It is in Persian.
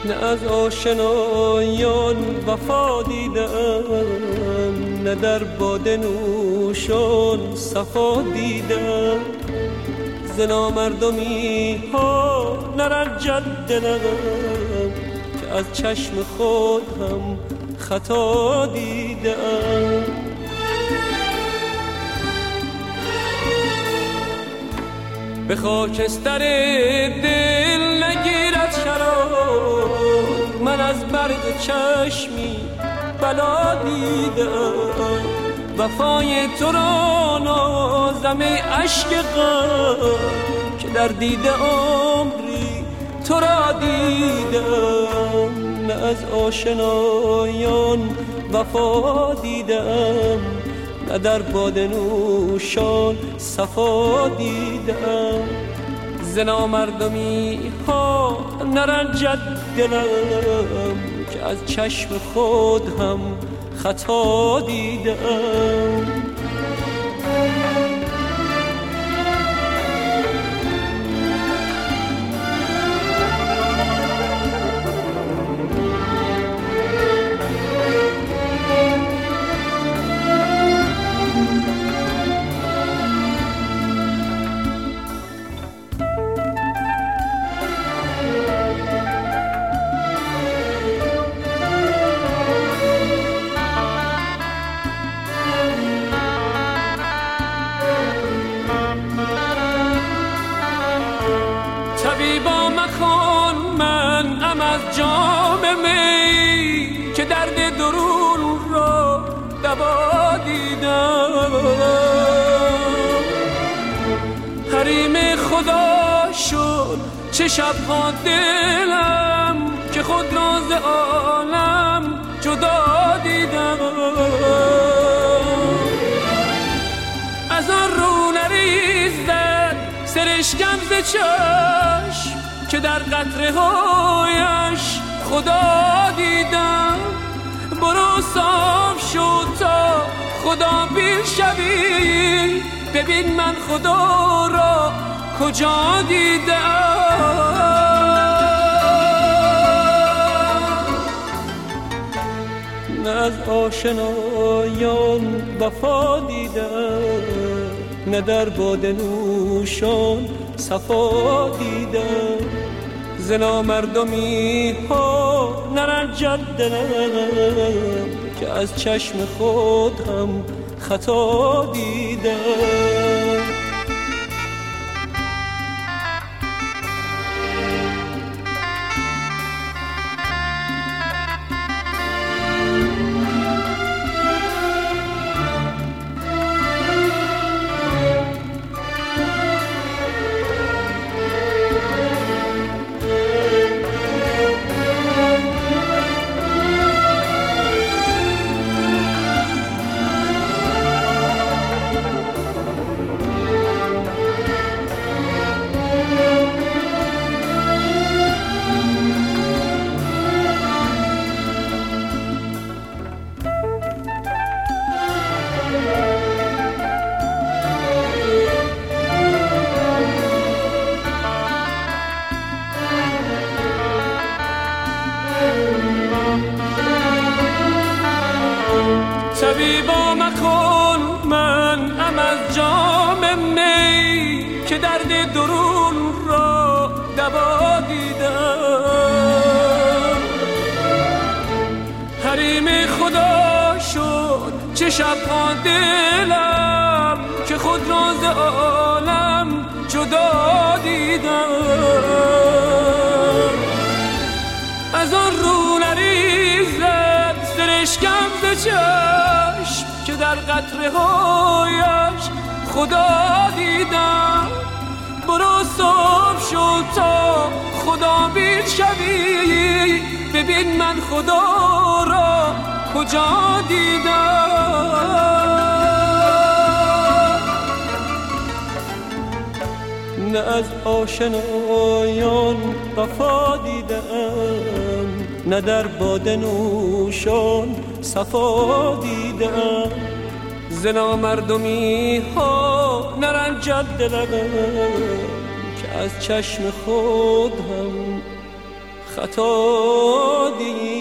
نه از آشنایان وفا دیدم، نه در باده نوشان صفا دیدم. ز نامردمی ها نرنجد دلم که از چشم خود هم خطا دیدم. به خاکستر دل نگیرد شراب، من از برق چشمی بلا دیدم. وفای تو را نازم ای اشک غم که در دیده عمری تو را دیدم. نه از آشنایان وفا دیدم، نه در باده نوشان صفا دیدم. ز نامردمی ها نرنجد دلم که از چشم خود هم خطا دیدم. طبیبا مخوان منم از جام می که درد درون را دوا دیدم. حریم خدا شد چه شبها دلم که خود را ز عالم جدا دیدم. از آن رو نریزد سرشکم ز چشم که در قطره هایش خدا دیدم. برو صاف شو تا خدا بین شوی، ببین من خدا را کجا دیدم. نه از آشنایان وفا دیدم، نه در باده نوشان صفا دیدم. ز نامردمی ها نرنجد دلم که از چشم خود هم خطا دیدم. طبیبا مکن منم از جام می که درد درون را دوا دیدم. حریم خدا شد چه شبها دلم که خود را ز عالم جدا دیدم. از آن رو نریزد سرشکم ز چشم که در قطره هایش خدا دیدم. برو صاف شو تا خدا بین شوی، ببین من خدا را کجا دیدم. نه از آشنایان وفا دیدم، نه در باده نوشان صفا دیدم. ز نامردمی ها نرنجد دلم که از چشم خود هم خطا دیدم.